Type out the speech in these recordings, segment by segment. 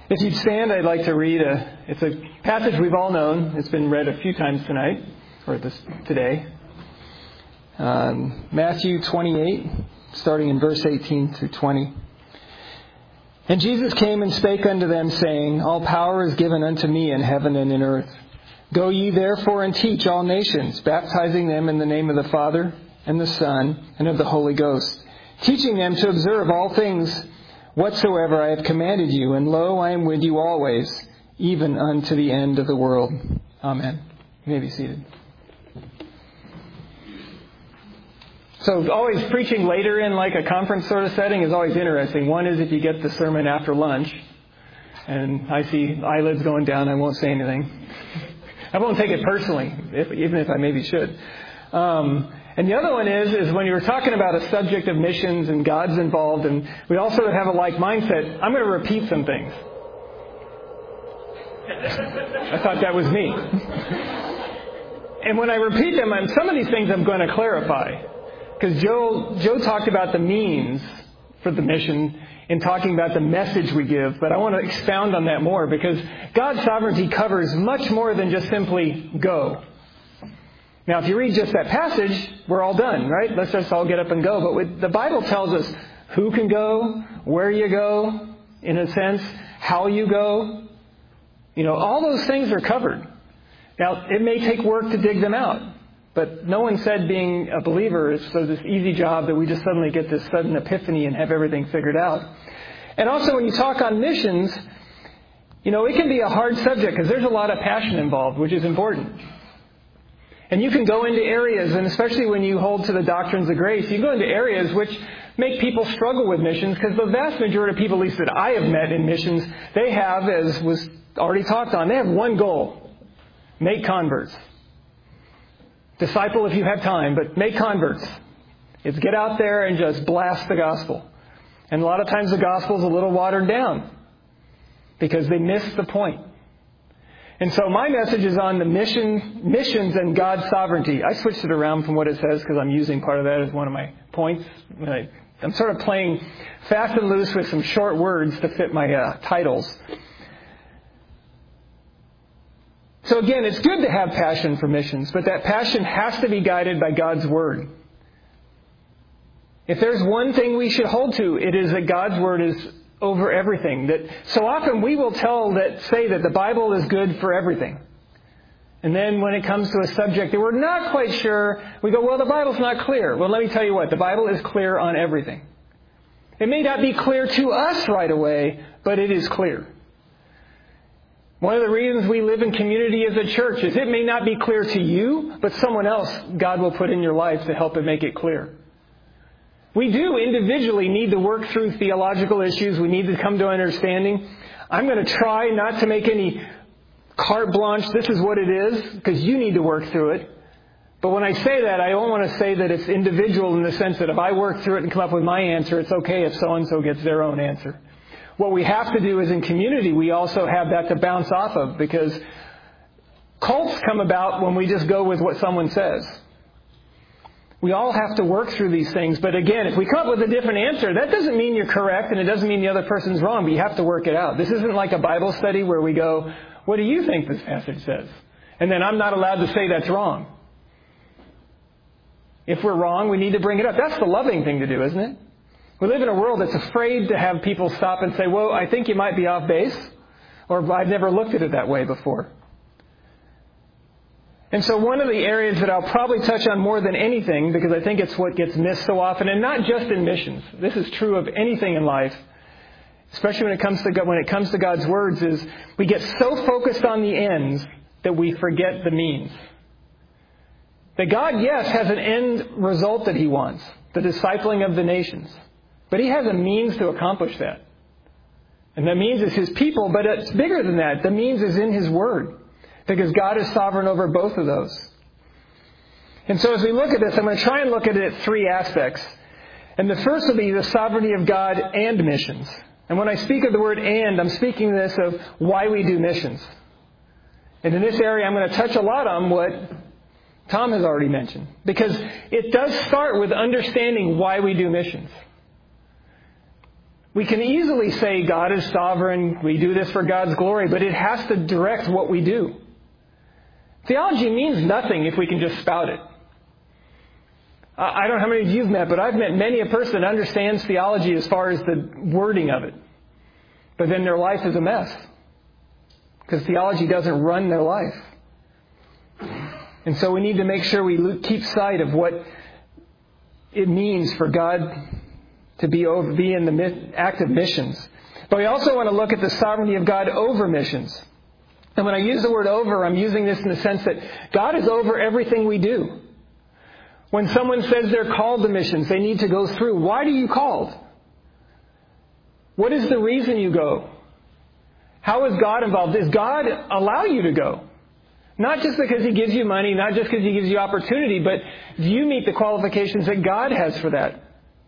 If you'd stand, I'd like to read it's a passage we've all known. It's been read a few times tonight, or today. Matthew 28, starting in verse 18 through 20. And Jesus came and spake unto them, saying, All power is given unto me in heaven and in earth. Go ye therefore and teach all nations, baptizing them in the name of the Father and the Son and of the Holy Ghost, teaching them to observe all things whatsoever I have commanded you, and lo, I am with you always, even unto the end of the world. Amen. You may be seated. So always preaching later in like a conference sort of setting is always interesting. One is if you get the sermon after lunch, and I see eyelids going down, I won't say anything. I won't take it personally, even if I maybe should. And the other one is when you're talking about a subject of missions and God's involved, and we all sort of have a like mindset, I'm going to repeat some things. I thought that was me. And when I repeat them, some of these things I'm going to clarify. Because Joe talked about the means for the mission in talking about the message we give, but I want to expound on that more because God's sovereignty covers much more than just simply go. Now, if you read just that passage, we're all done, right? Let's just all get up and go. But the Bible tells us who can go, where you go, in a sense, how you go. All those things are covered. Now, it may take work to dig them out. But no one said being a believer is so this easy job that we just suddenly get this sudden epiphany and have everything figured out. And also when you talk on missions, it can be a hard subject because there's a lot of passion involved, which is important. And you can go into areas, and especially when you hold to the doctrines of grace, you go into areas which make people struggle with missions because the vast majority of people, at least that I have met in missions, they have, as was already talked on, they have one goal: make converts. Disciple if you have time, but make converts. It's get out there and just blast the gospel. And a lot of times the gospel's a little watered down because they miss the point. And so my message is on the missions and God's sovereignty. I switched it around from what it says because I'm using part of that as one of my points. I'm sort of playing fast and loose with some short words to fit my titles. So again, it's good to have passion for missions, but that passion has to be guided by God's Word. If there's one thing we should hold to, it is that God's Word is over everything. That so often we will say that the Bible is good for everything. And then when it comes to a subject that we're not quite sure, we go, well, the Bible's not clear. Well, let me tell you what, the Bible is clear on everything. It may not be clear to us right away, but it is clear. One of the reasons we live in community as a church is it may not be clear to you, but someone else God will put in your life to help it make it clear. We do individually need to work through theological issues. We need to come to understanding. I'm going to try not to make any carte blanche, this is what it is, because you need to work through it. But when I say that, I don't want to say that it's individual in the sense that if I work through it and come up with my answer, it's okay if so-and-so gets their own answer. What we have to do is in community, we also have that to bounce off of because cults come about when we just go with what someone says. We all have to work through these things. But again, if we come up with a different answer, that doesn't mean you're correct and it doesn't mean the other person's wrong, but you have to work it out. This isn't like a Bible study where we go, what do you think this passage says? And then I'm not allowed to say that's wrong. If we're wrong, we need to bring it up. That's the loving thing to do, isn't it? We live in a world that's afraid to have people stop and say, well, I think you might be off base, or I've never looked at it that way before. And so one of the areas that I'll probably touch on more than anything, because I think it's what gets missed so often, and not just in missions. This is true of anything in life, especially when it comes to God's words, is we get so focused on the ends that we forget the means. That God, yes, has an end result that He wants, the discipling of the nations. But He has a means to accomplish that. And the means is His people, but it's bigger than that. The means is in His Word. Because God is sovereign over both of those. And so as we look at this, I'm going to try and look at it at three aspects. And the first will be the sovereignty of God and missions. And when I speak of the word and, I'm speaking this of why we do missions. And in this area, I'm going to touch a lot on what Tom has already mentioned. Because it does start with understanding why we do missions. We can easily say God is sovereign, we do this for God's glory, but it has to direct what we do. Theology means nothing if we can just spout it. I don't know how many of you've met, but I've met many a person that understands theology as far as the wording of it. But then their life is a mess. Because theology doesn't run their life. And so we need to make sure we keep sight of what it means for God to be in the act of missions. But we also want to look at the sovereignty of God over missions. And when I use the word over, I'm using this in the sense that God is over everything we do. When someone says they're called to missions, they need to go through. Why are you called? What is the reason you go? How is God involved? Does God allow you to go? Not just because He gives you money, not just because He gives you opportunity, but do you meet the qualifications that God has for that?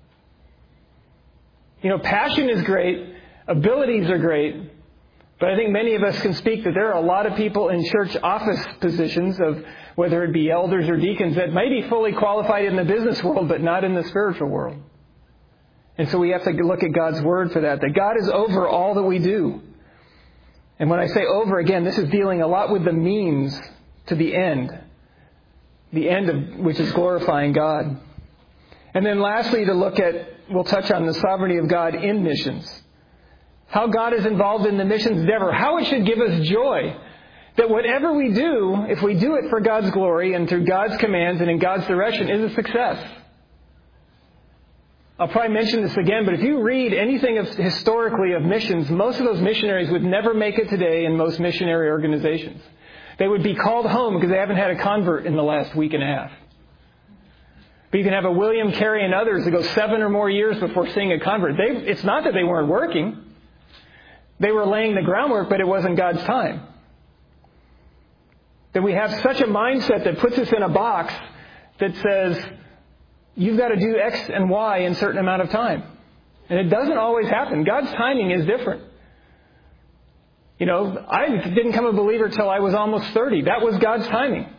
Passion is great, abilities are great, but I think many of us can speak that there are a lot of people in church office positions of whether it be elders or deacons that may be fully qualified in the business world, but not in the spiritual world. And so we have to look at God's Word for that God is over all that we do. And when I say over, again, this is dealing a lot with the means to the end of which is glorifying God. And then lastly, we'll touch on the sovereignty of God in missions. How God is involved in the missions endeavor. How it should give us joy. That whatever we do, if we do it for God's glory and through God's commands and in God's direction, is a success. I'll probably mention this again, but if you read anything historically of missions, most of those missionaries would never make it today in most missionary organizations. They would be called home because they haven't had a convert in the last week and a half. But you can have a William Carey and others that go 7 or more years before seeing a convert. It's not that they weren't working. They were laying the groundwork, but it wasn't God's time. That we have such a mindset that puts us in a box that says, you've got to do X and Y in a certain amount of time. And it doesn't always happen. God's timing is different. I didn't become a believer till I was almost 30. That was God's timing.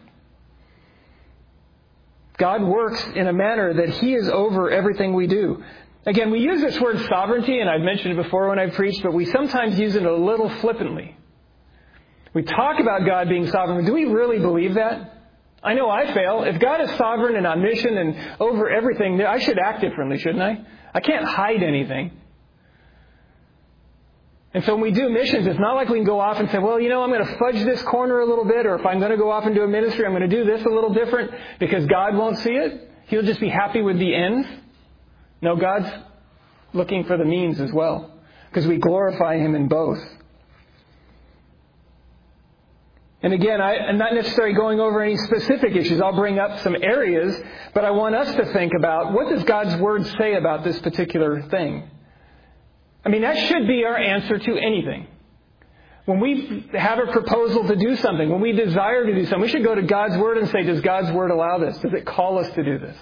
God works in a manner that He is over everything we do. Again, we use this word sovereignty, and I've mentioned it before when I've preached, but we sometimes use it a little flippantly. We talk about God being sovereign. Do we really believe that? I know I fail. If God is sovereign and omniscient and over everything, I should act differently, shouldn't I? I can't hide anything. And so when we do missions, it's not like we can go off and say, well, I'm going to fudge this corner a little bit, or if I'm going to go off and do a ministry, I'm going to do this a little different because God won't see it. He'll just be happy with the ends. No, God's looking for the means as well because we glorify Him in both. And again, I'm not necessarily going over any specific issues. I'll bring up some areas, but I want us to think about what does God's Word say about this particular thing? That should be our answer to anything. When we have a proposal to do something, when we desire to do something, we should go to God's Word and say, does God's Word allow this? Does it call us to do this?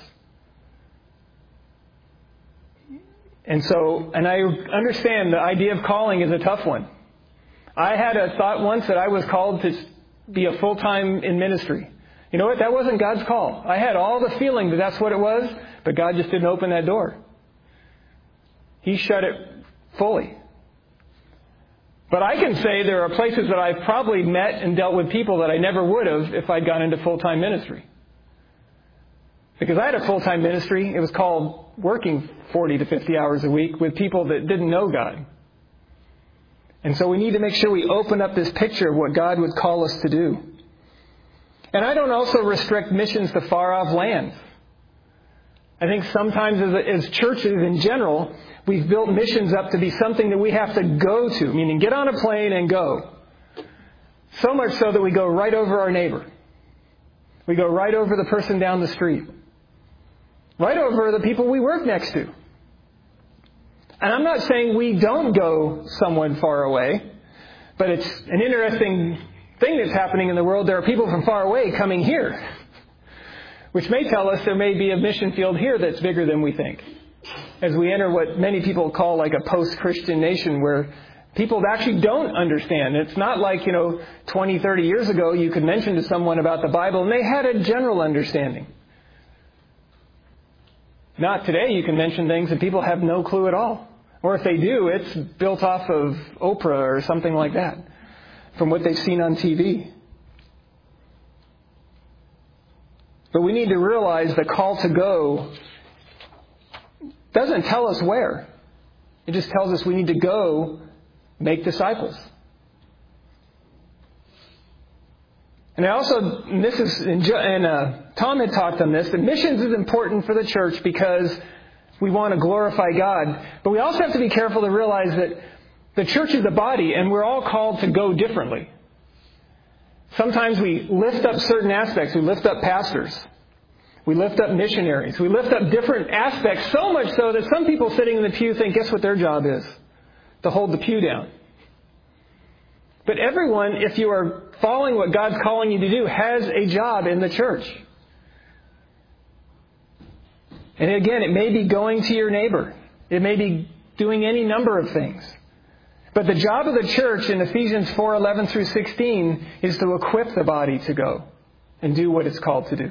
And I understand the idea of calling is a tough one. I had a thought once that I was called to be a full-time in ministry. You know what? That wasn't God's call. I had all the feeling that that's what it was, but God just didn't open that door. He shut it fully. But I can say there are places that I've probably met and dealt with people that I never would have if I'd gone into full-time ministry. Because I had a full-time ministry. It was called working 40 to 50 hours a week with people that didn't know God. And so we need to make sure we open up this picture of what God would call us to do. And I don't also restrict missions to far-off lands. I think sometimes as churches in general, we've built missions up to be something that we have to go to, meaning get on a plane and go. So much so that we go right over our neighbor. We go right over the person down the street. Right over the people we work next to. And I'm not saying we don't go somewhat far away, but it's an interesting thing that's happening in the world. There are people from far away coming here, which may tell us there may be a mission field here that's bigger than we think. As we enter what many people call like a post-Christian nation where people actually don't understand. It's not like, 20, 30 years ago you could mention to someone about the Bible and they had a general understanding. Not today. You can mention things and people have no clue at all. Or if they do, it's built off of Oprah or something like that, from what they've seen on TV. But we need to realize the call to go doesn't tell us where. It just tells us we need to go make disciples. And Tom had talked on this, that missions is important for the church because we want to glorify God. But we also have to be careful to realize that the church is a body and we're all called to go differently. Sometimes we lift up certain aspects. We lift up pastors. We lift up missionaries. We lift up different aspects, so much so that some people sitting in the pew think, guess what their job is? To hold the pew down. But everyone, if you are following what God's calling you to do, has a job in the church. And again, it may be going to your neighbor. It may be doing any number of things. But the job of the church in Ephesians 4:11 through 16 is to equip the body to go and do what it's called to do.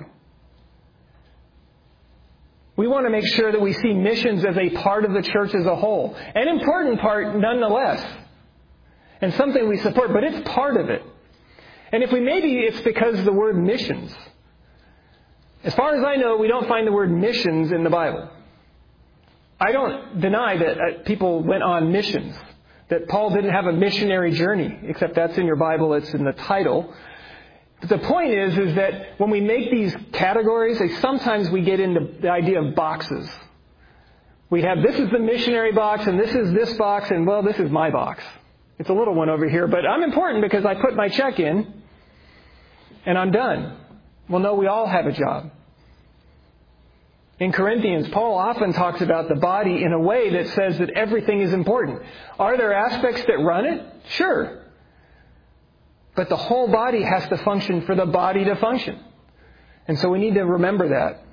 We want to make sure that we see missions as a part of the church as a whole. An important part nonetheless. And something we support, but it's part of it. And maybe it's because of the word missions. As far as I know, we don't find the word missions in the Bible. I don't deny that people went on missions. That Paul didn't have a missionary journey, except that's in your Bible, it's in the title. But the point is that when we make these categories, sometimes we get into the idea of boxes. We have, this is the missionary box, and this is this box, and well, this is my box. It's a little one over here, but I'm important because I put my check in, and I'm done. Well, no, we all have a job. In Corinthians, Paul often talks about the body in a way that says that everything is important. Are there aspects that run it? Sure. But the whole body has to function for the body to function. And so we need to remember that.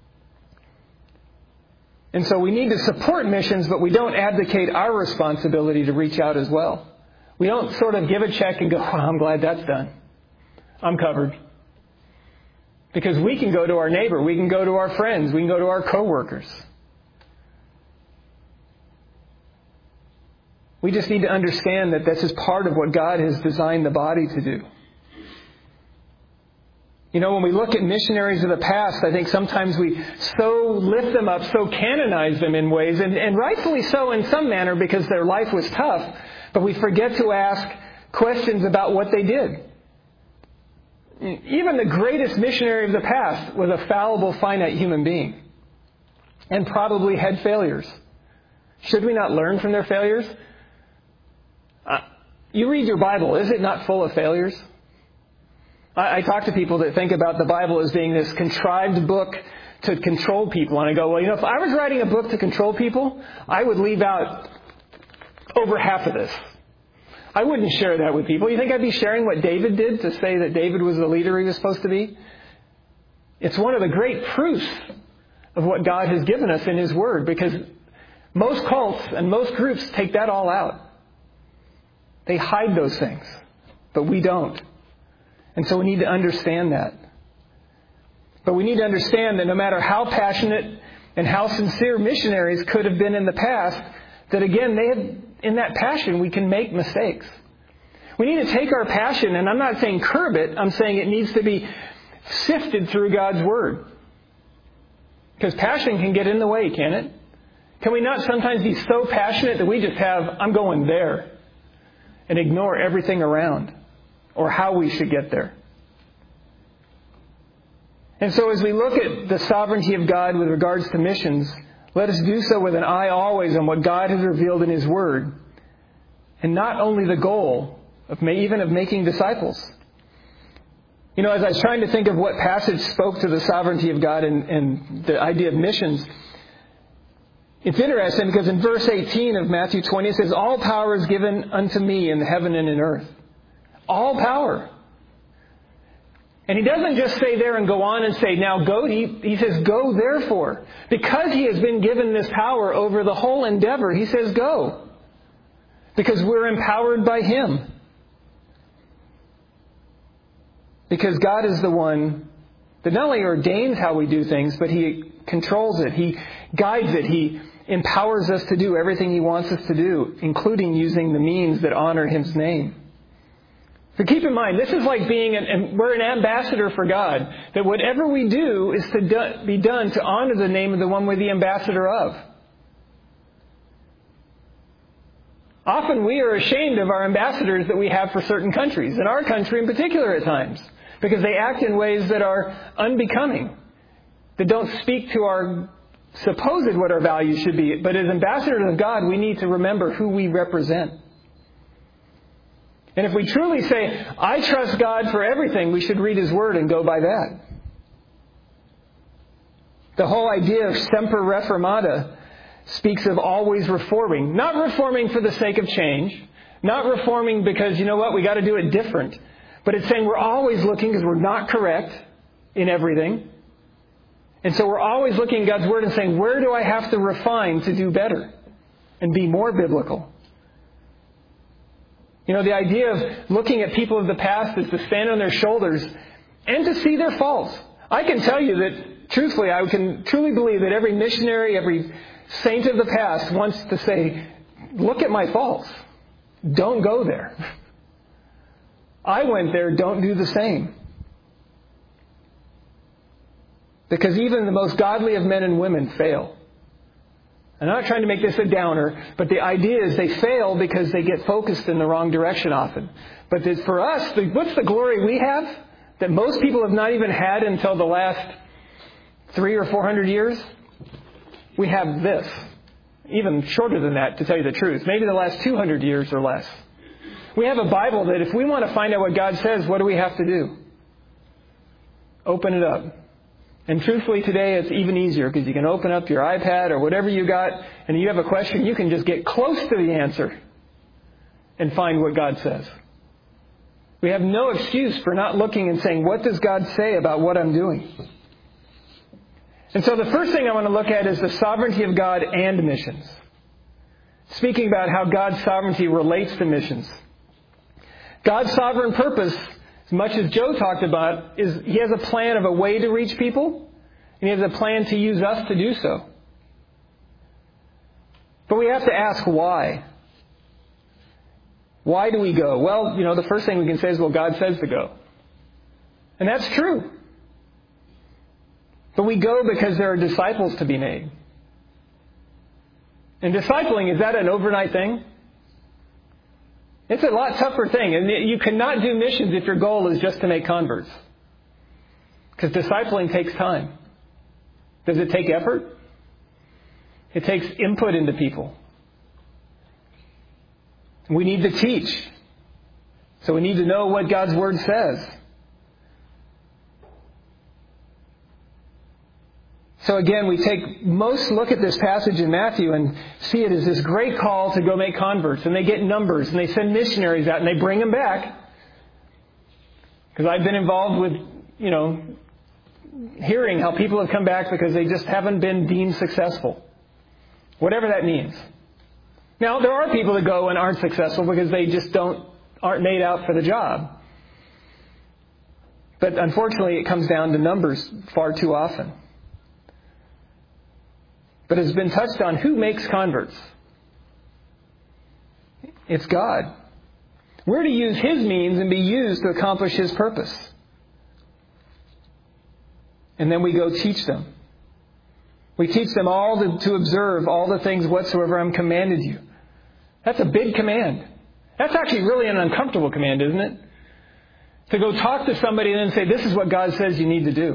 And so we need to support missions, but we don't abdicate our responsibility to reach out as well. We don't sort of give a check and go, oh, I'm glad that's done. I'm covered. Because we can go to our neighbor, we can go to our friends, we can go to our coworkers. We just need to understand that this is part of what God has designed the body to do. When we look at missionaries of the past, I think sometimes we so lift them up, so canonize them in ways, and rightfully so in some manner because their life was tough, but we forget to ask questions about what they did. Even the greatest missionary of the past was a fallible, finite human being and probably had failures. Should we not learn from their failures? You read your Bible, is it not full of failures? I talk to people that think about the Bible as being this contrived book to control people. And I go, well, if I was writing a book to control people, I would leave out over half of this. I wouldn't share that with people. You think I'd be sharing what David did to say that David was the leader he was supposed to be? It's one of the great proofs of what God has given us in His Word, because most cults and most groups take that all out. They hide those things, but we don't. And so we need to understand that. But we need to understand that no matter how passionate and how sincere missionaries could have been in the past, that again, in that passion, we can make mistakes. We need to take our passion, and I'm not saying curb it, I'm saying it needs to be sifted through God's Word. Because passion can get in the way, can it? Can we not sometimes be so passionate that we just have, I'm going there, and ignore everything around, or how we should get there? And so as we look at the sovereignty of God with regards to missions, let us do so with an eye always on what God has revealed in His Word, and not only the goal of making disciples. As I was trying to think of what passage spoke to the sovereignty of God and the idea of missions, it's interesting because in verse 18 of Matthew 20 it says, all power is given unto me in heaven and in earth. All power. And He doesn't just say there and go on and say, now go. He says, go therefore. Because He has been given this power over the whole endeavor, He says, go. Because we're empowered by Him. Because God is the one that not only ordains how we do things, but He controls it. He guides it. He empowers us to do everything He wants us to do, including using the means that honor His name. So keep in mind, this is like we're an ambassador for God, that whatever we do is to be done to honor the name of the one we're the ambassador of. Often we are ashamed of our ambassadors that we have for certain countries, and our country in particular at times, because they act in ways that are unbecoming, that don't speak to our supposed what our values should be. But as ambassadors of God, we need to remember who we represent. And if we truly say, I trust God for everything, we should read His Word and go by that. The whole idea of semper reformata speaks of always reforming. Not reforming for the sake of change. Not reforming because, you know what, we got to do it different. But it's saying we're always looking because we're not correct in everything. And so we're always looking at God's Word and saying, where do I have to refine to do better and be more biblical? You know, the idea of looking at people of the past is to stand on their shoulders and to see their faults. I can tell you that, truthfully, I can truly believe that every missionary, every saint of the past wants to say, look at my faults. Don't go there. I went there, don't do the same. Because even the most godly of men and women fail. I'm not trying to make this a downer, but the idea is they fail because they get focused in the wrong direction often. But for us, what's the glory we have that most people have not even had until the last 300 or 400 years? We have this. Even shorter than that, to tell you the truth. Maybe the last 200 years or less. We have a Bible that if we want to find out what God says, what do we have to do? Open it up. And truthfully, today it's even easier because you can open up your iPad or whatever you got, and you have a question, you can just get close to the answer and find what God says. We have no excuse for not looking and saying, what does God say about what I'm doing? And so the first thing I want to look at is the sovereignty of God and missions. Speaking about how God's sovereignty relates to missions. God's sovereign purpose, as much as Joe talked about, is He has a plan of a way to reach people, and He has a plan to use us to do so. But we have to ask why. Why do we go? Well, the first thing we can say is, well, God says to go. And that's true. But we go because there are disciples to be made. And discipling, is that an overnight thing? It's a lot tougher thing. And you cannot do missions if your goal is just to make converts. Because discipling takes time. Does it take effort? It takes input into people. We need to teach. So we need to know what God's Word says. So again, we take most look at this passage in Matthew and see it as this great call to go make converts. And they get numbers and they send missionaries out and they bring them back. Because I've been involved with, hearing how people have come back because they just haven't been deemed successful. Whatever that means. Now, there are people that go and aren't successful because they just aren't made out for the job. But unfortunately, it comes down to numbers far too often. But it's been touched on who makes converts. It's God. We're to use His means and be used to accomplish His purpose. And then we go teach them. We teach them all to observe all the things whatsoever I'm commanded you. That's a big command. That's actually really an uncomfortable command, isn't it? To go talk to somebody and then say, this is what God says you need to do.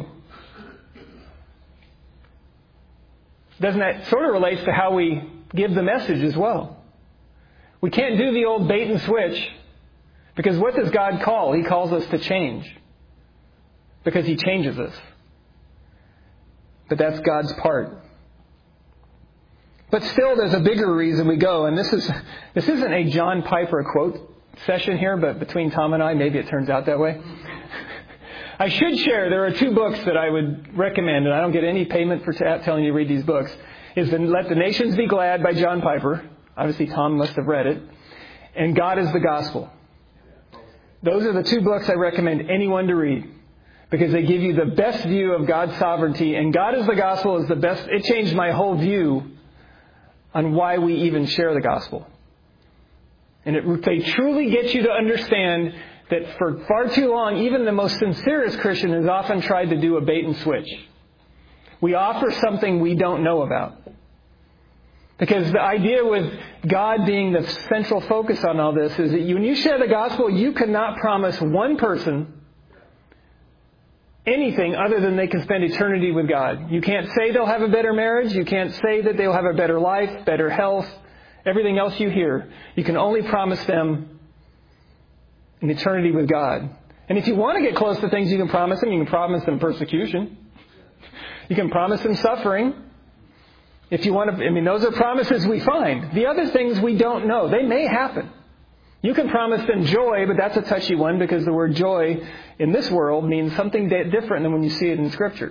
Doesn't that sort of relates to how we give the message as well? We can't do the old bait and switch because what does God call? He calls us to change because He changes us. But that's God's part. But still, there's a bigger reason we go, and this isn't a John Piper quote session here, but between Tom and I, maybe it turns out that way. I should share, there are 2 books that I would recommend, and I don't get any payment for telling you to read these books, is Let the Nations Be Glad by John Piper. Obviously, Tom must have read it. And God is the Gospel. Those are the 2 books I recommend anyone to read because they give you the best view of God's sovereignty. And God is the Gospel is the best. It changed my whole view on why we even share the gospel. And they truly get you to understand that for far too long, even the most sincerest Christian has often tried to do a bait and switch. We offer something we don't know about. Because the idea with God being the central focus on all this is that when you share the gospel, you cannot promise one person anything other than they can spend eternity with God. You can't say they'll have a better marriage. You can't say that they'll have a better life, better health, everything else you hear. You can only promise them an eternity with God. And if you want to get close to things you can promise them, you can promise them persecution. You can promise them suffering. If you want to, those are promises we find. The other things we don't know. They may happen. You can promise them joy, but that's a touchy one because the word joy in this world means something different than when you see it in Scripture.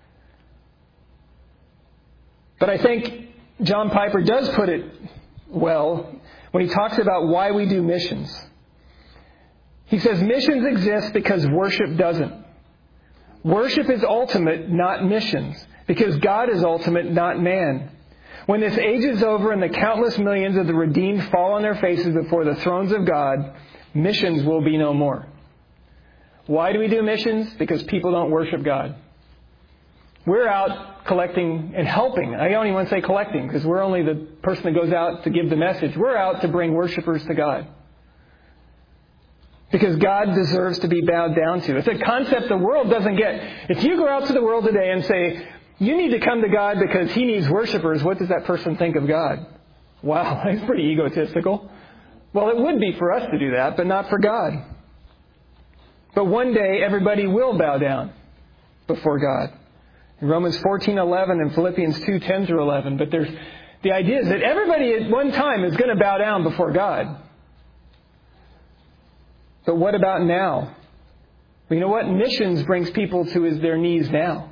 But I think John Piper does put it well when he talks about why we do missions. He says missions exist because worship doesn't. Worship is ultimate, not missions, because God is ultimate, not man. When this age is over and the countless millions of the redeemed fall on their faces before the thrones of God, missions will be no more. Why do we do missions? Because people don't worship God. We're out collecting and helping. I don't even want to say collecting because we're only the person that goes out to give the message. We're out to bring worshipers to God. Because God deserves to be bowed down to. It's a concept the world doesn't get. If you go out to the world today and say, you need to come to God because He needs worshipers, what does that person think of God? Wow, that's pretty egotistical. Well, it would be for us to do that, but not for God. But one day, everybody will bow down before God. In Romans 14:11 and Philippians 2:10-11. But the idea is that everybody at one time is going to bow down before God. But what about now? Well, you know what? Missions brings people to their knees now.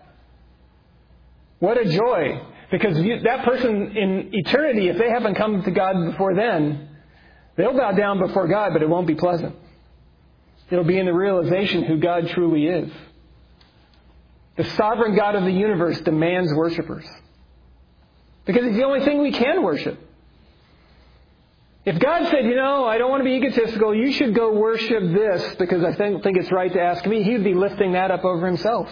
What a joy. Because that person in eternity, if they haven't come to God before then, they'll bow down before God, but it won't be pleasant. It'll be in the realization who God truly is. The sovereign God of the universe demands worshipers. Because He's the only thing we can worship. If God said, I don't want to be egotistical, you should go worship this because I think it's right to ask me, He would be lifting that up over Himself.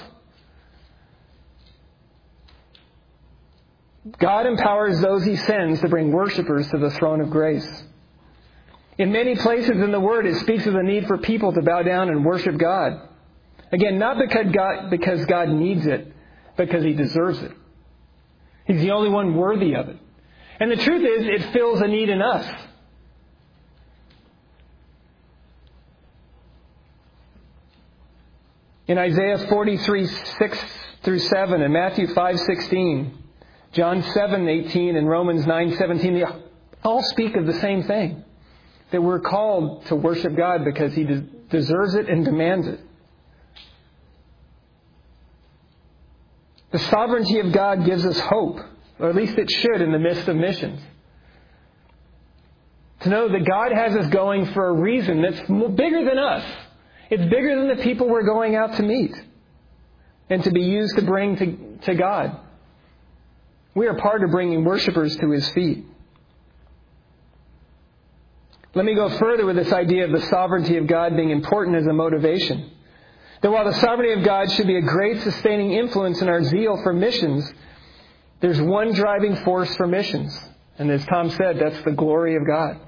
God empowers those He sends to bring worshipers to the throne of grace. In many places in the Word, it speaks of the need for people to bow down and worship God. Again, not because God needs it, because He deserves it. He's the only one worthy of it. And the truth is, it fills a need in us. In Isaiah 43:6-7, and Matthew 5:16, John 7:18, and Romans 9:17, they all speak of the same thing. That we're called to worship God because He deserves it and demands it. The sovereignty of God gives us hope, or at least it should in the midst of missions. To know that God has us going for a reason that's bigger than us. It's bigger than the people we're going out to meet and to be used to bring to God. We are part of bringing worshipers to His feet. Let me go further with this idea of the sovereignty of God being important as a motivation. That while the sovereignty of God should be a great sustaining influence in our zeal for missions, there's one driving force for missions. And as Tom said, that's the glory of God.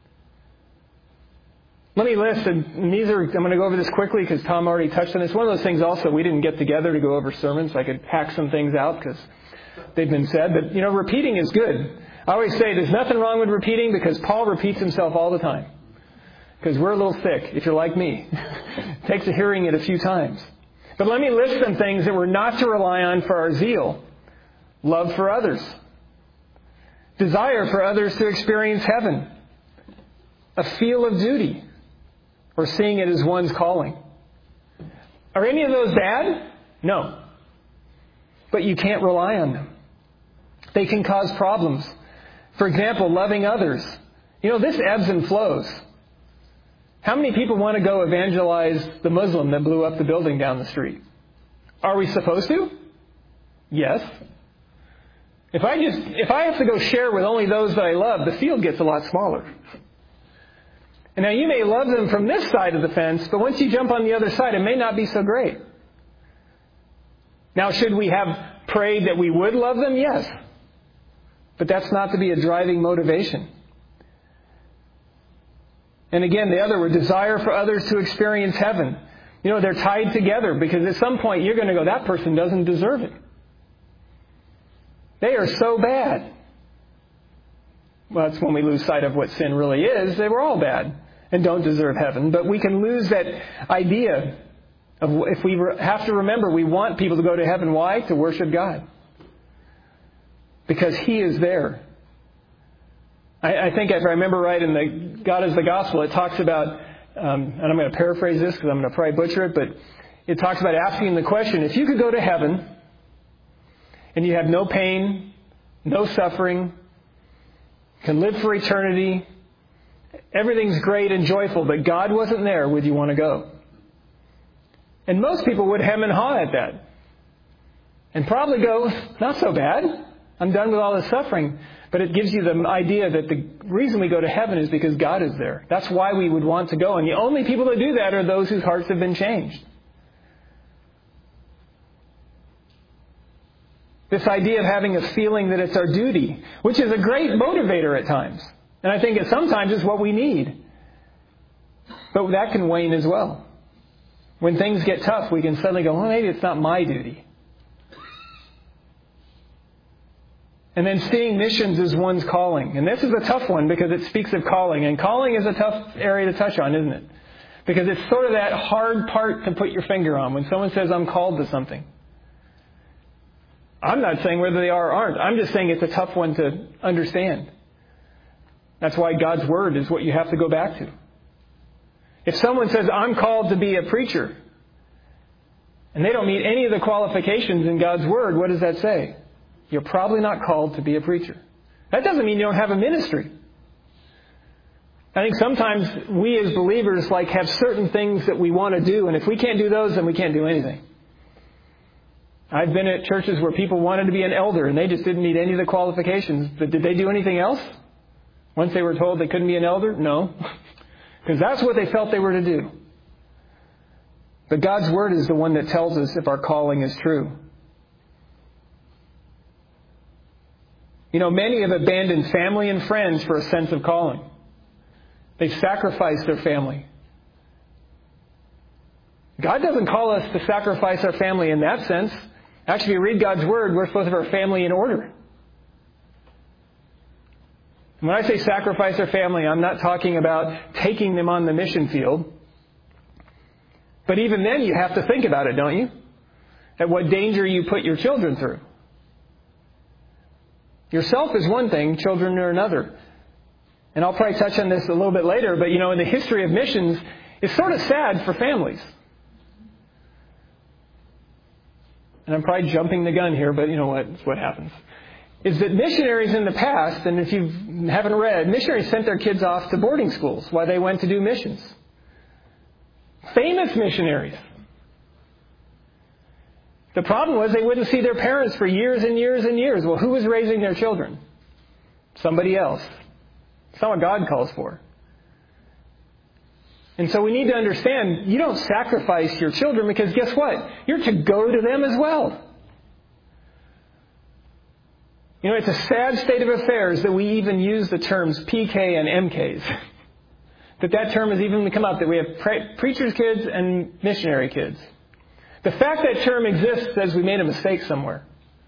Let me list, and I'm going to go over this quickly because Tom already touched on it. It's one of those things also we didn't get together to go over sermons. So I could hack some things out because they've been said. But, repeating is good. I always say there's nothing wrong with repeating because Paul repeats himself all the time. Because we're a little thick, if you're like me. It takes a hearing it a few times. But let me list some things that we're not to rely on for our zeal. Love for others. Desire for others to experience heaven. A feel of duty. Or seeing it as one's calling. Are any of those bad? No. But you can't rely on them. They can cause problems. For example, loving others. This ebbs and flows. How many people want to go evangelize the Muslim that blew up the building down the street? Are we supposed to? Yes. If I have to go share with only those that I love, the field gets a lot smaller. And now you may love them from this side of the fence, but once you jump on the other side, it may not be so great. Now, should we have prayed that we would love them? Yes. But that's not to be a driving motivation. And again, the other word, desire for others to experience heaven. They're tied together because at some point you're going to go, that person doesn't deserve it. They are so bad. Well, that's when we lose sight of what sin really is. They were all bad and don't deserve heaven. But we can lose that idea of if we have to remember we want people to go to heaven. Why? To worship God. Because He is there. I think if I remember right in the God is the Gospel, it talks about, and I'm going to paraphrase this because I'm going to probably butcher it, but it talks about asking the question, if you could go to heaven and you have no pain, no suffering, can live for eternity, everything's great and joyful, but God wasn't there, would you want to go? And most people would hem and haw at that. And probably go, not so bad. I'm done with all this suffering. But it gives you the idea that the reason we go to heaven is because God is there. That's why we would want to go. And the only people that do that are those whose hearts have been changed. This idea of having a feeling that it's our duty, which is a great motivator at times. And I think sometimes it's what we need. But that can wane as well. When things get tough, we can suddenly go, well, maybe it's not my duty. And then seeing missions as one's calling. And this is a tough one because it speaks of calling. And calling is a tough area to touch on, isn't it? Because it's sort of that hard part to put your finger on when someone says, I'm called to something. I'm not saying whether they are or aren't. I'm just saying it's a tough one to understand. That's why God's Word is what you have to go back to. If someone says, I'm called to be a preacher, and they don't meet any of the qualifications in God's Word, what does that say? You're probably not called to be a preacher. That doesn't mean you don't have a ministry. I think sometimes we as believers have certain things that we want to do, and if we can't do those, then we can't do anything. I've been at churches where people wanted to be an elder, and they just didn't meet any of the qualifications. But did they do anything else? Once they were told they couldn't be an elder? No. Because that's what they felt they were to do. But God's Word is the one that tells us if our calling is true. Many have abandoned family and friends for a sense of calling. They've sacrificed their family. God doesn't call us to sacrifice our family in that sense. Actually, if you read God's Word, we're supposed to have our family in order. And when I say sacrifice our family, I'm not talking about taking them on the mission field. But even then, you have to think about it, don't you? At what danger you put your children through. Yourself is one thing, children are another. And I'll probably touch on this a little bit later, but in the history of missions, it's sort of sad for families. And I'm probably jumping the gun here, but it's what happens. Is that missionaries in the past, and if you haven't read, missionaries sent their kids off to boarding schools while they went to do missions. Famous missionaries. The problem was they wouldn't see their parents for years and years and years. Well, who was raising their children? Somebody else. It's not what God calls for. And so we need to understand, you don't sacrifice your children because guess what? You're to go to them as well. It's a sad state of affairs that we even use the terms PK and MKs. That term has even come up, that we have preachers' kids and missionary kids. The fact that term exists says we made a mistake somewhere.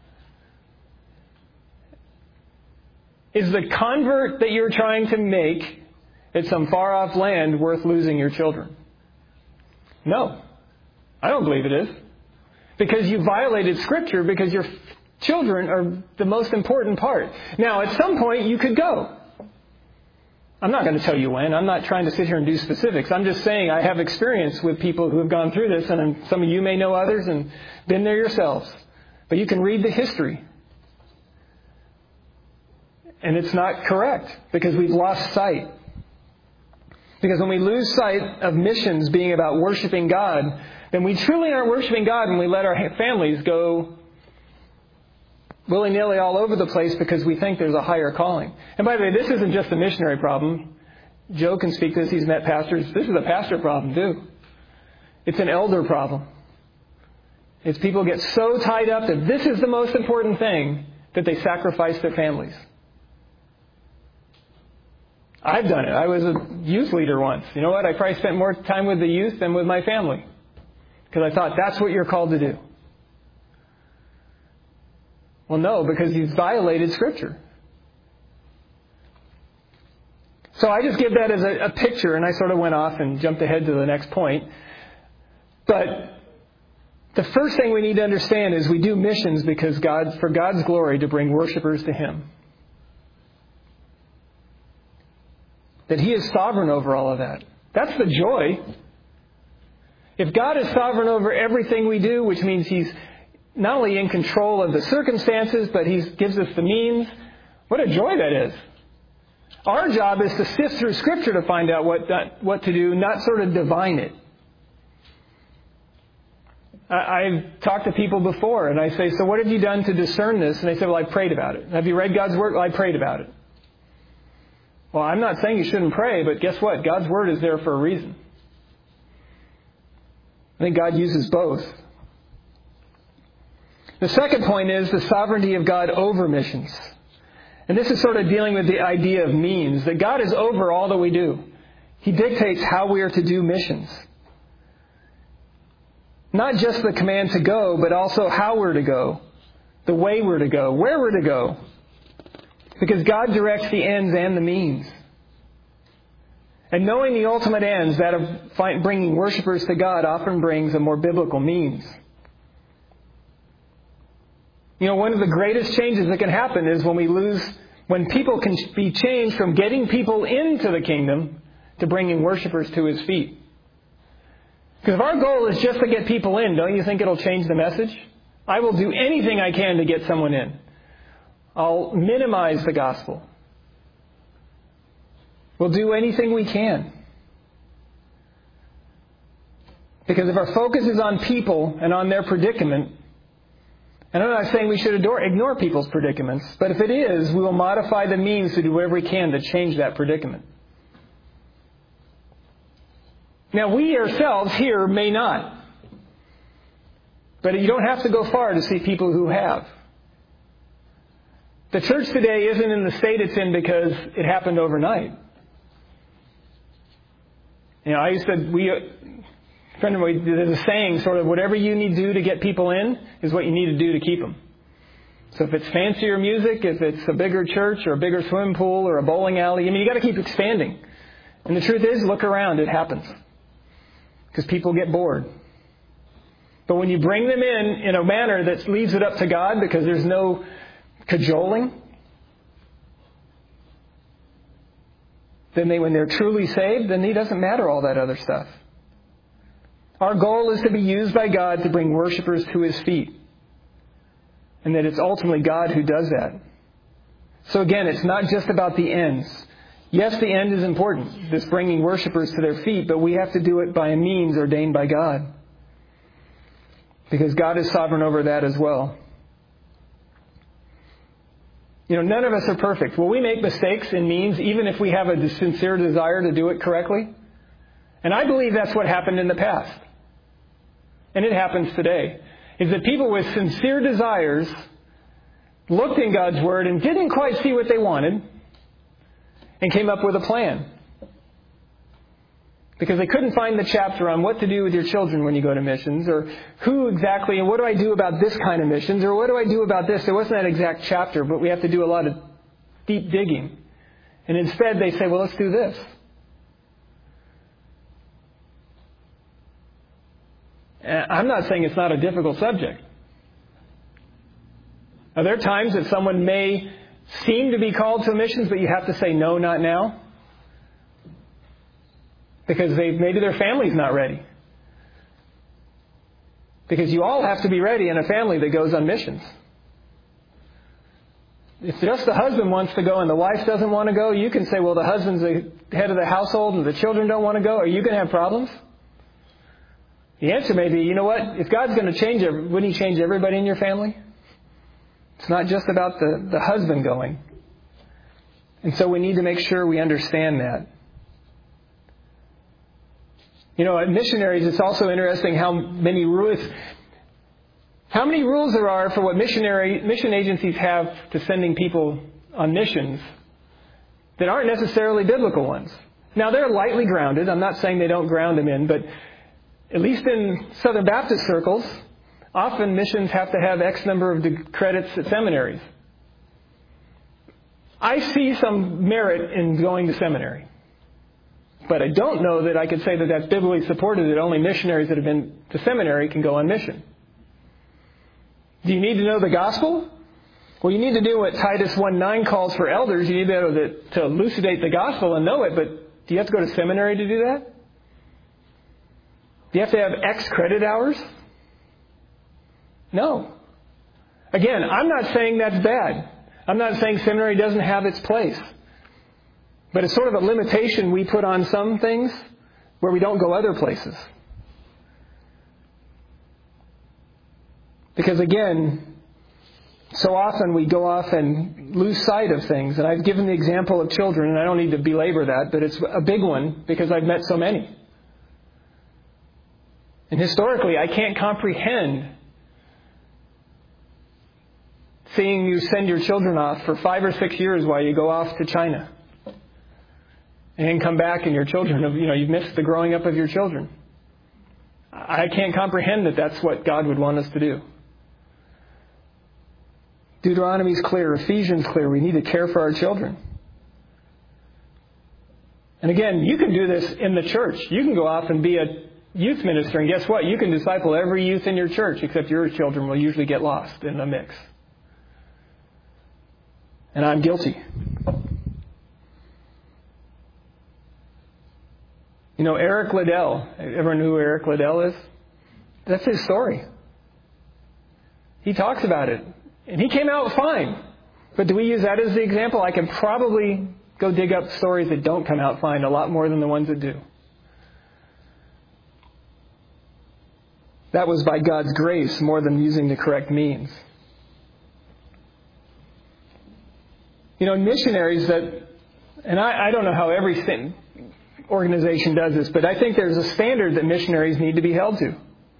Is the convert that you're trying to make at some far-off land worth losing your children? No. I don't believe it is. Because you violated Scripture because your children are the most important part. Now, at some point, you could go. I'm not going to tell you when. I'm not trying to sit here and do specifics. I'm just saying I have experience with people who have gone through this, and some of you may know others and been there yourselves. But you can read the history. And it's not correct because we've lost sight. Because when we lose sight of missions being about worshiping God, then we truly aren't worshiping God when we let our families go willy-nilly all over the place because we think there's a higher calling. And by the way, this isn't just a missionary problem. Joe can speak to this. He's met pastors. This is a pastor problem too. It's an elder problem. It's people get so tied up that this is the most important thing that they sacrifice their families. I've done it. I was a youth leader once. You know what? I probably spent more time with the youth than with my family. Because I thought, that's what you're called to do. Well, no, because you've violated Scripture. So I just give that as a picture, and I sort of went off and jumped ahead to the next point. But the first thing we need to understand is we do missions because for God's glory, to bring worshipers to Him. That He is sovereign over all of that. That's the joy. If God is sovereign over everything we do, which means He's not only in control of the circumstances, but He gives us the means, what a joy that is. Our job is to sift through Scripture to find out what to do, not sort of divine it. I've talked to people before, and I say, so what have you done to discern this? And they say, well, I prayed about it. Have you read God's Word? Well, I prayed about it. Well, I'm not saying you shouldn't pray, but guess what? God's Word is there for a reason. I think God uses both. The second point is the sovereignty of God over missions. And this is sort of dealing with the idea of means, that God is over all that we do. He dictates how we are to do missions. Not just the command to go, but also how we're to go, the way we're to go, where we're to go. Because God directs the ends and the means. And knowing the ultimate ends, that of bringing worshipers to God, often brings a more biblical means. You know, one of the greatest changes that can happen is when people can be changed from getting people into the kingdom to bringing worshipers to His feet. Because if our goal is just to get people in, don't you think it'll change the message? I will do anything I can to get someone in. I'll minimize the gospel. We'll do anything we can. Because if our focus is on people and on their predicament, and I'm not saying we should ignore people's predicaments, but if it is, we will modify the means to do whatever we can to change that predicament. Now, we ourselves here may not. But you don't have to go far to see people who have. The church today isn't in the state it's in because it happened overnight. You know, a friend of mine, there's a saying, sort of, whatever you need to do to get people in is what you need to do to keep them. So if it's fancier music, if it's a bigger church or a bigger swimming pool or a bowling alley, you got to keep expanding. And the truth is, look around, it happens. Because people get bored. But when you bring them in a manner that leaves it up to God because there's no cajoling, then when they're truly saved, then it doesn't matter all that other stuff. Our goal is to be used by God to bring worshipers to His feet. And that it's ultimately God who does that. So again, it's not just about the ends. Yes, the end is important, this bringing worshipers to their feet, but we have to do it by a means ordained by God. Because God is sovereign over that as well. You know, none of us are perfect. Will we make mistakes in means, even if we have a sincere desire to do it correctly? And I believe that's what happened in the past. And it happens today. Is that people with sincere desires looked in God's Word and didn't quite see what they wanted, and came up with a plan. Because they couldn't find the chapter on what to do with your children when you go to missions, or who exactly, and what do I do about this kind of missions, or what do I do about this? There wasn't that exact chapter, but we have to do a lot of deep digging. And instead they say, well, let's do this. I'm not saying it's not a difficult subject. Are there times that someone may seem to be called to missions, but you have to say, no, not now? Because maybe their family's not ready. Because you all have to be ready in a family that goes on missions. If just the husband wants to go and the wife doesn't want to go, you can say, well, the husband's the head of the household and the children don't want to go. Are you going to have problems? The answer may be, you know what? If God's going to change it, wouldn't He change everybody in your family? It's not just about the husband going. And so we need to make sure we understand that. At missionaries, it's also interesting how many rules there are for what mission agencies have to sending people on missions that aren't necessarily biblical ones. Now, they're lightly grounded. I'm not saying they don't ground them in, but at least in Southern Baptist circles, often missions have to have X number of credits at seminaries. I see some merit in going to seminary. But I don't know that I could say that that's biblically supported, that only missionaries that have been to seminary can go on mission. Do you need to know the gospel? Well, you need to do what Titus 1:9 calls for elders. You need to be able to elucidate the gospel and know it, but do you have to go to seminary to do that? Do you have to have X credit hours? No. Again, I'm not saying that's bad. I'm not saying seminary doesn't have its place. But it's sort of a limitation we put on some things where we don't go other places. Because again, so often we go off and lose sight of things. And I've given the example of children, and I don't need to belabor that, but it's a big one because I've met so many. And historically, I can't comprehend seeing you send your children off for 5 or 6 years while you go off to China. And then come back and your children, you've missed the growing up of your children. I can't comprehend that that's what God would want us to do. Deuteronomy's clear. Ephesians clear. We need to care for our children. And again, you can do this in the church. You can go off and be a youth minister, and guess what? You can disciple every youth in your church, except your children will usually get lost in the mix. And I'm guilty. Eric Liddell. Everyone know who Eric Liddell is? That's his story. He talks about it. And he came out fine. But do we use that as the example? I can probably go dig up stories that don't come out fine a lot more than the ones that do. That was by God's grace more than using the correct means. Missionaries and I don't know how every organization does this, but I think there's a standard that missionaries need to be held to.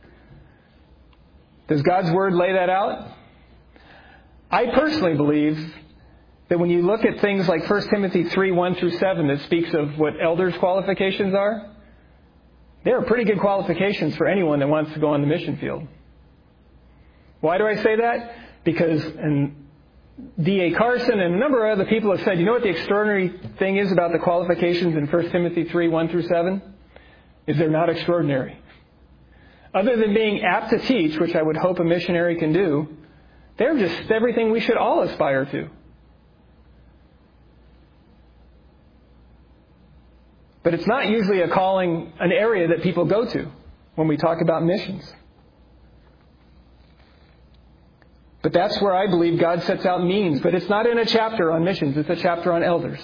Does God's Word lay that out? I personally believe that when you look at things like 1 Timothy 3:1-7 that speaks of what elders' qualifications are, there are pretty good qualifications for anyone that wants to go on the mission field. Why do I say that? Because D.A. Carson and a number of other people have said, what the extraordinary thing is about the qualifications in 1 Timothy 3:1-7? Is they're not extraordinary. Other than being apt to teach, which I would hope a missionary can do, they're just everything we should all aspire to. But it's not usually a calling, an area that people go to when we talk about missions. But that's where I believe God sets out means. But it's not in a chapter on missions. It's a chapter on elders.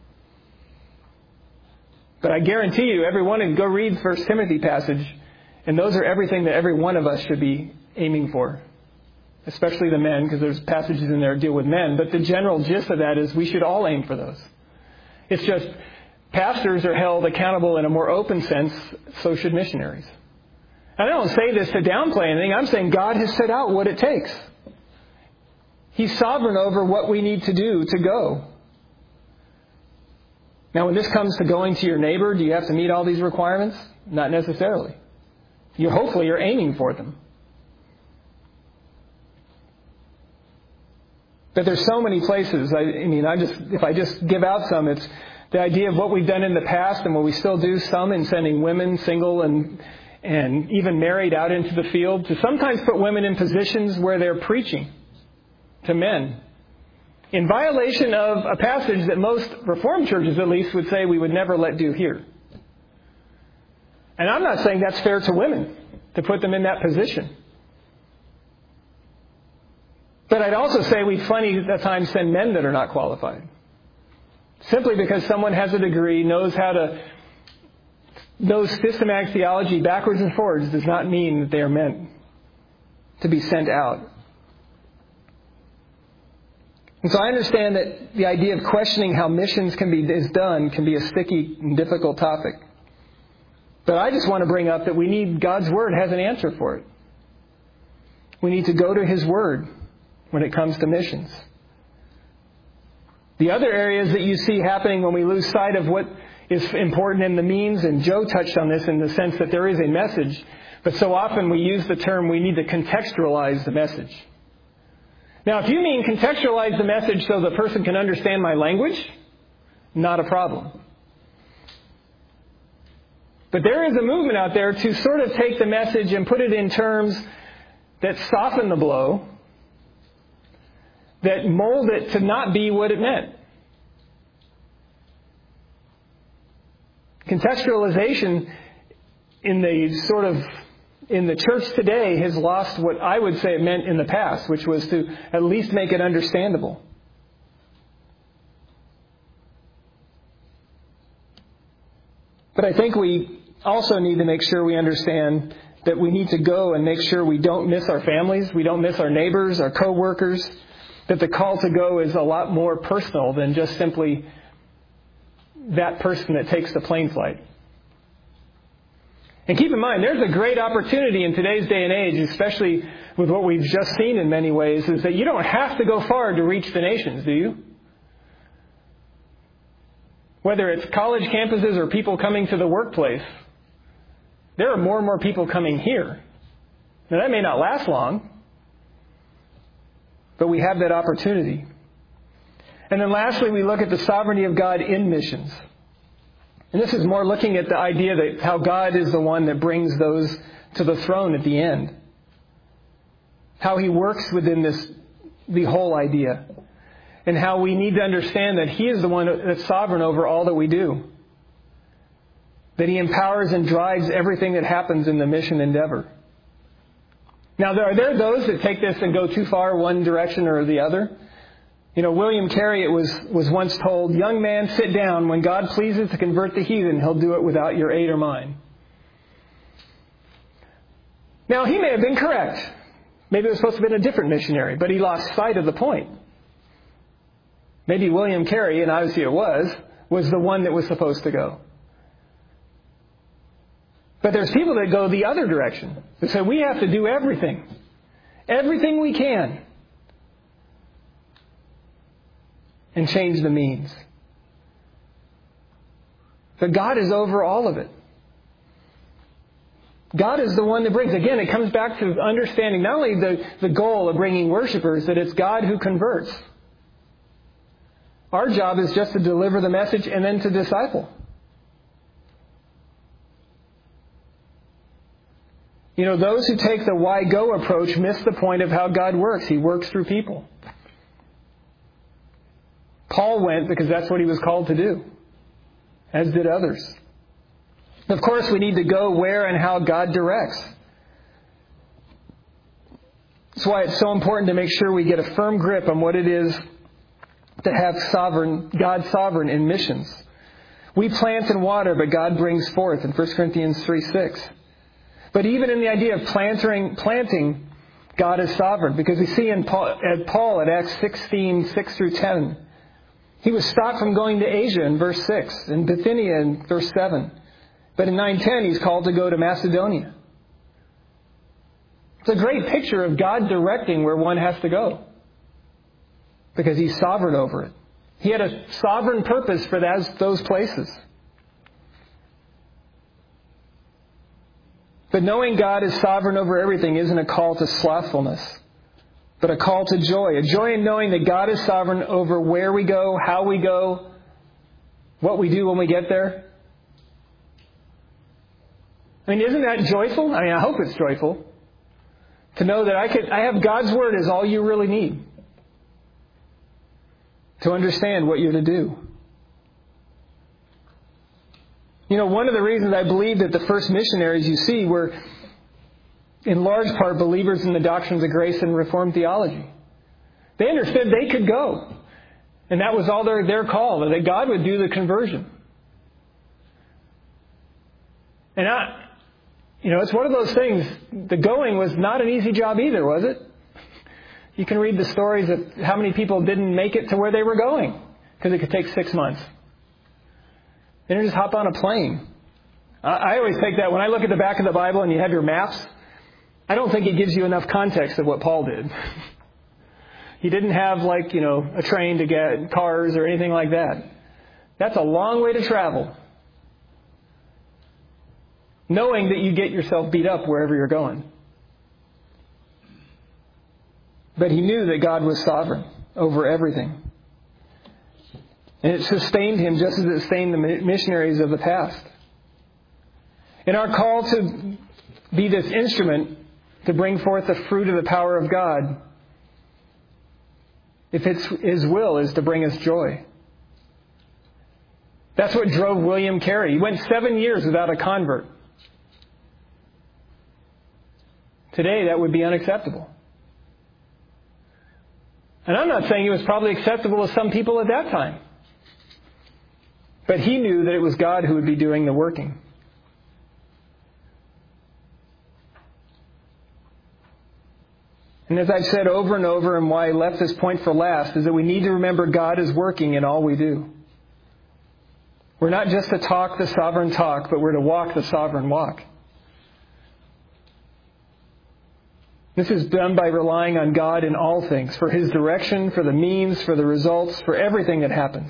But I guarantee you, everyone can go read the 1 Timothy passage, and those are everything that every one of us should be aiming for. Especially the men, because there's passages in there that deal with men. But the general gist of that is we should all aim for those. It's just pastors are held accountable in a more open sense, so should missionaries. And I don't say this to downplay anything. I'm saying God has set out what it takes. He's sovereign over what we need to do to go. Now, when this comes to going to your neighbor, do you have to meet all these requirements? Not necessarily. Hopefully you're aiming for them. But there's so many places. If I just give out some, it's the idea of what we've done in the past and what we still do, some in sending women, single and even married, out into the field, to sometimes put women in positions where they're preaching to men, in violation of a passage that most Reformed churches, at least, would say we would never let do here. And I'm not saying that's fair to women, to put them in that position. But I'd also say we plenty at times send men that are not qualified. Simply because someone has a degree, knows systematic theology backwards and forwards, does not mean that they are meant to be sent out. And so I understand that the idea of questioning how missions is done can be a sticky and difficult topic. But I just want to bring up that we need God's Word has an answer for it. We need to go to His Word when it comes to missions. The other areas that you see happening when we lose sight of what is important in the means, and Joe touched on this in the sense that there is a message, but so often we use the term we need to contextualize the message. Now, if you mean contextualize the message so the person can understand my language, not a problem. But there is a movement out there to sort of take the message and put it in terms that soften the blow, that mold it to not be what it meant. Contextualization in the church today has lost what I would say it meant in the past, which was to at least make it understandable. But I think we also need to make sure we understand that we need to go and make sure we don't miss our families, we don't miss our neighbors, our co-workers, that the call to go is a lot more personal than just simply that person that takes the plane flight. And keep in mind, there's a great opportunity in today's day and age, especially with what we've just seen in many ways, is that you don't have to go far to reach the nations, do you? Whether it's college campuses or people coming to the workplace, there are more and more people coming here. Now, that may not last long, but we have that opportunity. And then lastly, we look at the sovereignty of God in missions. And this is more looking at the idea that how God is the one that brings those to the throne at the end. How He works within the whole idea. And how we need to understand that He is the one that's sovereign over all that we do. That He empowers and drives everything that happens in the mission endeavor. Now, are there those that take this and go too far one direction or the other? You know, William Carey, it was once told, "Young man, sit down. When God pleases to convert the heathen, He'll do it without your aid or mine." Now, he may have been correct. Maybe it was supposed to have been a different missionary, but he lost sight of the point. Maybe William Carey, and obviously it was the one that was supposed to go. But there's people that go the other direction. They say, we have to do everything. Everything we can. And change the means. But God is over all of it. God is the one that brings. Again, it comes back to understanding not only the goal of bringing worshipers, that it's God who converts. Our job is just to deliver the message and then to disciple. You know, those who take the why go approach miss the point of how God works. He works through people. Paul went because that's what he was called to do, as did others. Of course, we need to go where and how God directs. That's why it's so important to make sure we get a firm grip on what it is to have God sovereign in missions. We plant and water, but God brings forth in 1 Corinthians 3:6. But even in the idea of planting, God is sovereign. Because we see in Paul at Acts 16:6-10, he was stopped from going to Asia in verse 6, and Bithynia in verse 7. But in 9:10, he's called to go to Macedonia. It's a great picture of God directing where one has to go. Because He's sovereign over it. He had a sovereign purpose for those places. But knowing God is sovereign over everything isn't a call to slothfulness, but a call to joy. A joy in knowing that God is sovereign over where we go, how we go, what we do when we get there. I mean, isn't that joyful? I mean, I hope it's joyful. To know that I have God's Word as all you really need to understand what you're to do. You know, one of the reasons I believe that the first missionaries you see were in large part believers in the doctrines of grace and Reformed theology. They understood they could go. And that was all their call, that God would do the conversion. And it's one of those things, the going was not an easy job either, was it? You can read the stories of how many people didn't make it to where they were going because it could take 6 months. They didn't just hop on a plane. I always take that when I look at the back of the Bible and you have your maps, I don't think it gives you enough context of what Paul did. He didn't have a train to get cars or anything like that. That's a long way to travel. Knowing that you get yourself beat up wherever you're going. But he knew that God was sovereign over everything. And it sustained him just as it sustained the missionaries of the past. And our call to be this instrument to bring forth the fruit of the power of God, if it's His will, is to bring us joy. That's what drove William Carey. He went 7 years without a convert. Today, that would be unacceptable. And I'm not saying it was probably acceptable to some people at that time. But he knew that it was God who would be doing the working. And as I've said over and over, and why I left this point for last, is that we need to remember God is working in all we do. We're not just to talk the sovereign talk, but we're to walk the sovereign walk. This is done by relying on God in all things, for His direction, for the means, for the results, for everything that happens.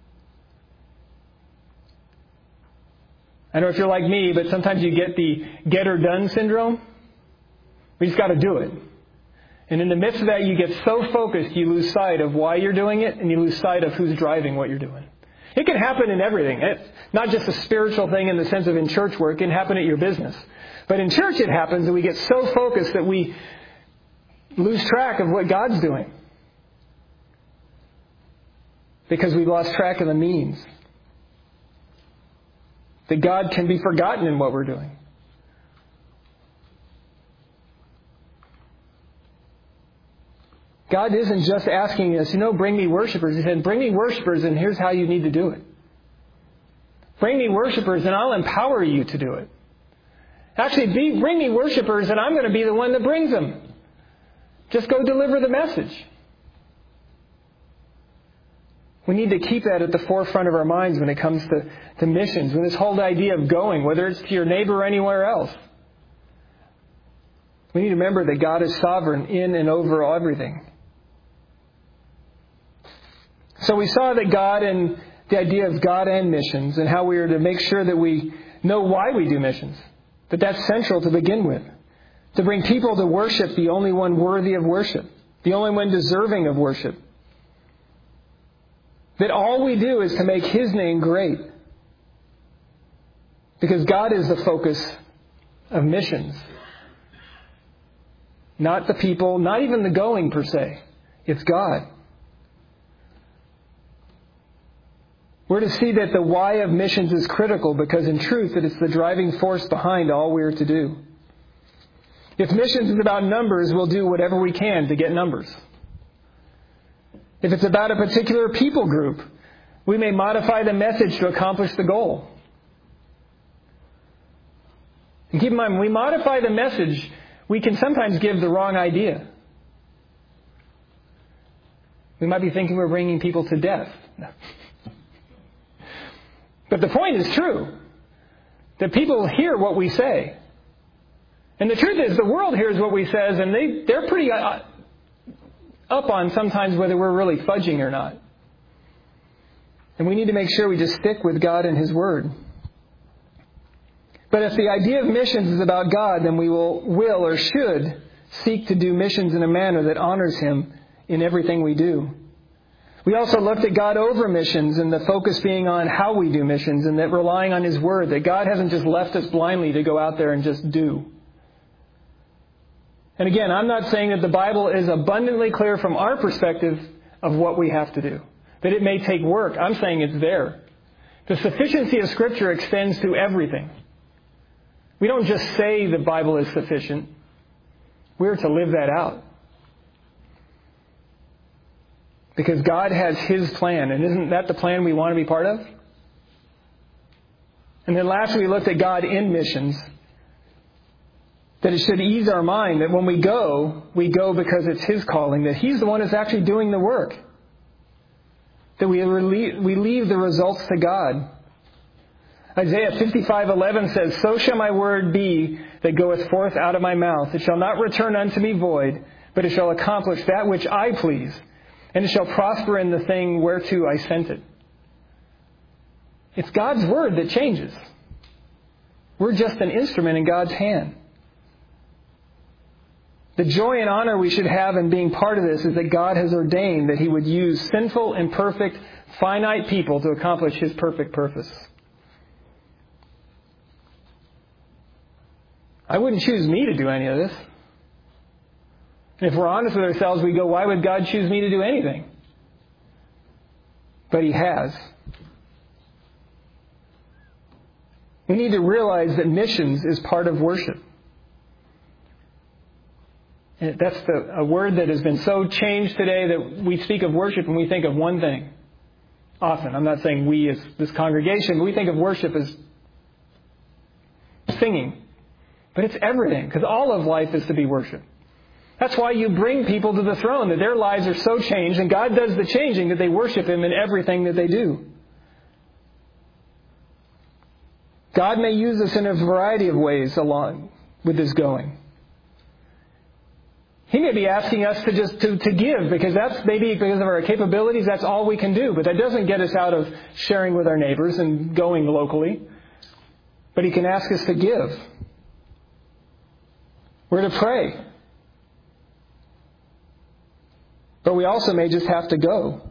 I don't know if you're like me, but sometimes you get the get-or-done syndrome. We just got to do it. And in the midst of that, you get so focused, you lose sight of why you're doing it, and you lose sight of who's driving what you're doing. It can happen in everything. It's not just a spiritual thing in the sense of in church work. It can happen at your business. But in church it happens that we get so focused that we lose track of what God's doing. Because we lost track of the means. That God can be forgotten in what we're doing. God isn't just asking us, bring me worshipers. He said, bring me worshipers and here's how you need to do it. Bring me worshipers and I'll empower you to do it. Actually, bring me worshipers and I'm going to be the one that brings them. Just go deliver the message. We need to keep that at the forefront of our minds when it comes to missions, when this whole idea of going, whether it's to your neighbor or anywhere else. We need to remember that God is sovereign in and over everything. So we saw that God and the idea of God and missions and how we are to make sure that we know why we do missions. That that's central to begin with. To bring people to worship the only one worthy of worship. The only one deserving of worship. That all we do is to make His name great. Because God is the focus of missions. Not the people, not even the going per se. It's God. We're to see that the why of missions is critical because in truth it is the driving force behind all we are to do. If missions is about numbers, we'll do whatever we can to get numbers. If it's about a particular people group, we may modify the message to accomplish the goal. And keep in mind, when we modify the message, we can sometimes give the wrong idea. We might be thinking we're bringing people to death. No. But the point is true. That people hear what we say. And the truth is, the world hears what we say, and they're pretty up on sometimes whether we're really fudging or not. And we need to make sure we just stick with God and His Word. But if the idea of missions is about God, then we will or should seek to do missions in a manner that honors Him in everything we do. We also looked at God over missions and the focus being on how we do missions and that relying on His Word, that God hasn't just left us blindly to go out there and just do. And again, I'm not saying that the Bible is abundantly clear from our perspective of what we have to do. That it may take work. I'm saying it's there. The sufficiency of Scripture extends to everything. We don't just say the Bible is sufficient. We're to live that out. Because God has His plan, and isn't that the plan we want to be part of? And then lastly, we looked at God in missions. That it should ease our mind that when we go because it's His calling, that He's the one that's actually doing the work. That we leave the results to God. Isaiah 55:11 says, "So shall my word be that goeth forth out of my mouth. It shall not return unto me void, but it shall accomplish that which I please, and it shall prosper in the thing whereto I sent it." It's God's word that changes. We're just an instrument in God's hand. The joy and honor we should have in being part of this is that God has ordained that He would use sinful, imperfect, finite people to accomplish His perfect purpose. I wouldn't choose me to do any of this. And if we're honest with ourselves, we go, why would God choose me to do anything? But He has. We need to realize that missions is part of worship. And that's a word that has been so changed today that we speak of worship and we think of one thing. Often. I'm not saying we as this congregation, but we think of worship as singing. But it's everything, because all of life is to be worship. That's why you bring people to the throne, that their lives are so changed, and God does the changing, that they worship Him in everything that they do. God may use us in a variety of ways along with His going. He may be asking us to just to give, because that's maybe because of our capabilities, that's all we can do. But that doesn't get us out of sharing with our neighbors and going locally. But He can ask us to give. We're to pray. But we also may just have to go.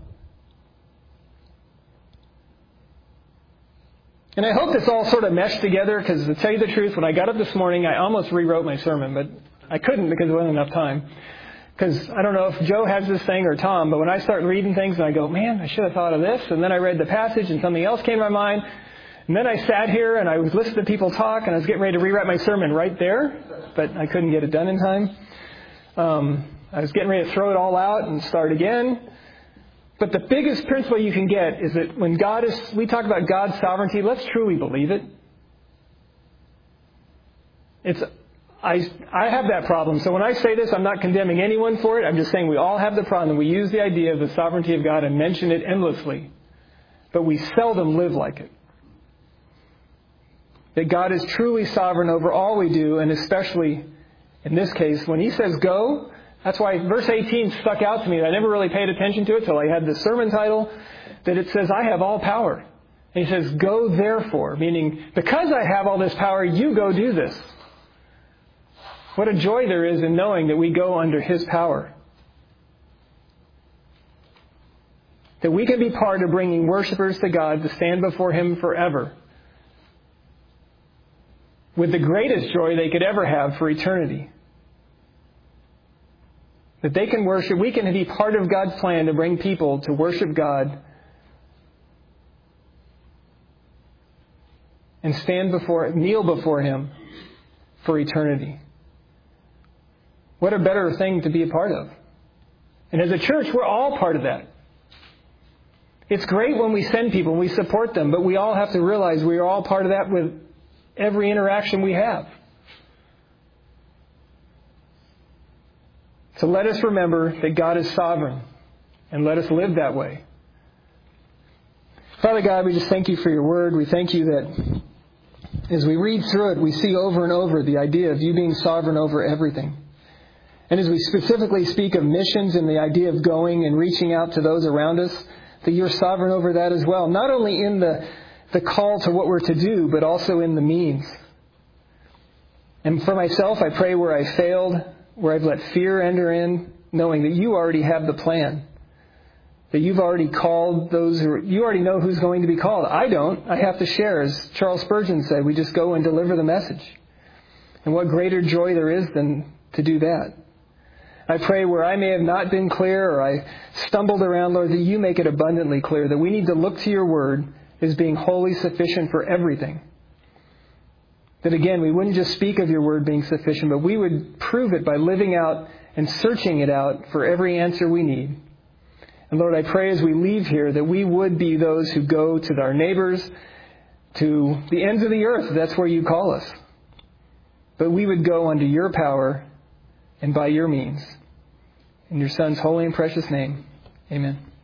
And I hope this all sort of meshed together, because to tell you the truth, when I got up this morning, I almost rewrote my sermon, but I couldn't because there wasn't enough time. Because I don't know if Joe has this thing or Tom, but when I start reading things and I go, man, I should have thought of this, and then I read the passage and something else came to my mind, and then I sat here and I was listening to people talk and I was getting ready to rewrite my sermon right there, but I couldn't get it done in time. I was getting ready to throw it all out and start again. But the biggest principle you can get is that when we talk about God's sovereignty, let's truly believe it. I have that problem. So when I say this, I'm not condemning anyone for it. I'm just saying we all have the problem. We use the idea of the sovereignty of God and mention it endlessly. But we seldom live like it. That God is truly sovereign over all we do, and especially in this case, when He says go, that's why verse 18 stuck out to me. I never really paid attention to it till I had the sermon title, that it says, I have all power. And He says, go therefore, meaning because I have all this power, you go do this. What a joy there is in knowing that we go under His power. That we can be part of bringing worshipers to God to stand before Him forever with the greatest joy they could ever have for eternity. That they can worship, we can be part of God's plan to bring people to worship God and kneel before Him for eternity. What a better thing to be a part of. And as a church, we're all part of that. It's great when we send people and we support them, but we all have to realize we are all part of that with every interaction we have. So let us remember that God is sovereign, and let us live that way. Father God, we just thank You for Your word. We thank You that as we read through it, we see over and over the idea of You being sovereign over everything. And as we specifically speak of missions and the idea of going and reaching out to those around us, that You're sovereign over that as well. Not only in the call to what we're to do, but also in the means. And for myself, I pray where I failed, where I've let fear enter in, knowing that You already have the plan. That You've already called those you already know who's going to be called. I don't. I have to share. As Charles Spurgeon said, we just go and deliver the message. And what greater joy there is than to do that. I pray where I may have not been clear or I stumbled around, Lord, that You make it abundantly clear that we need to look to Your word as being wholly sufficient for everything. That again, we wouldn't just speak of Your word being sufficient, but we would prove it by living out and searching it out for every answer we need. And Lord, I pray as we leave here that we would be those who go to our neighbors, to the ends of the earth. That's where You call us. but we would go under your power and by your means. In your Son's holy and precious name, amen.